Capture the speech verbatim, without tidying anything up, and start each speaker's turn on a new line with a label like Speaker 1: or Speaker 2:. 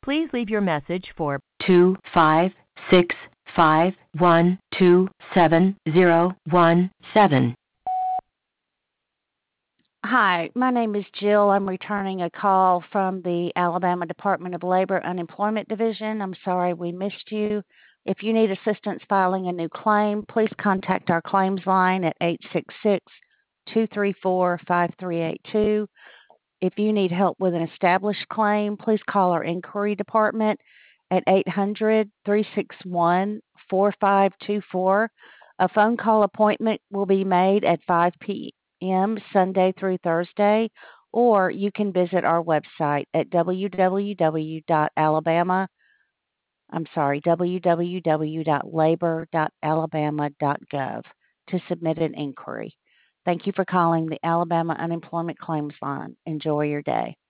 Speaker 1: Please leave your message for two five six five one two seven zero one seven.
Speaker 2: Hi, my name is Jill. I'm returning a call from the Alabama Department of Labor Unemployment Division. I'm sorry we missed you. If you need assistance filing a new claim, please contact our claims line at eight six six, two three four, five three eight two. If you need help with an established claim, please call our inquiry department at eight hundred, three six one, four five two four. A phone call appointment will be made at five p.m. Sunday through Thursday, or you can visit our website at www.alabama I'm sorry, www.labor.alabama.gov to submit an inquiry. Thank you for calling the Alabama Unemployment Claims Line. Enjoy your day.